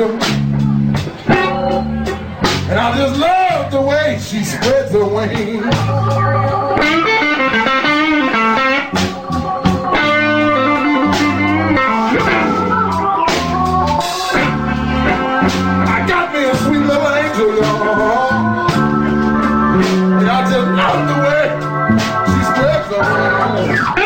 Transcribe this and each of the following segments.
angel. And I just love the way she spreads her wings. I got me a sweet little angel, y'all. And I just love the way she spreads her wings.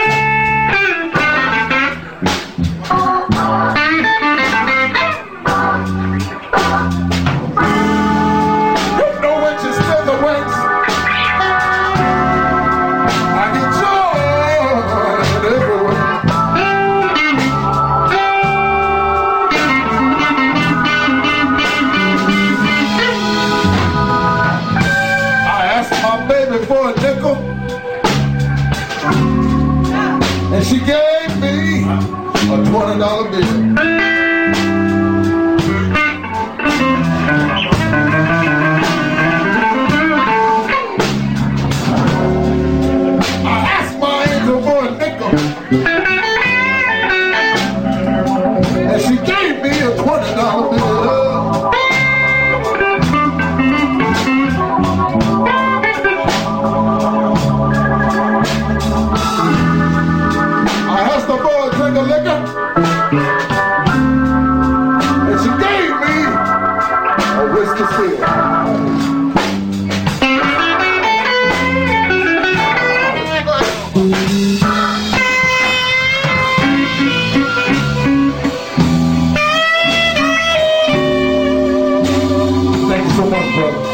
For a nickel, and she gave me a $20 bill. I asked my angel for a nickel, and she gave me a $20 bill. Thank you so much, brother.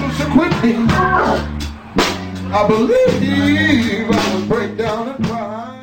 I believe I would break down and cry.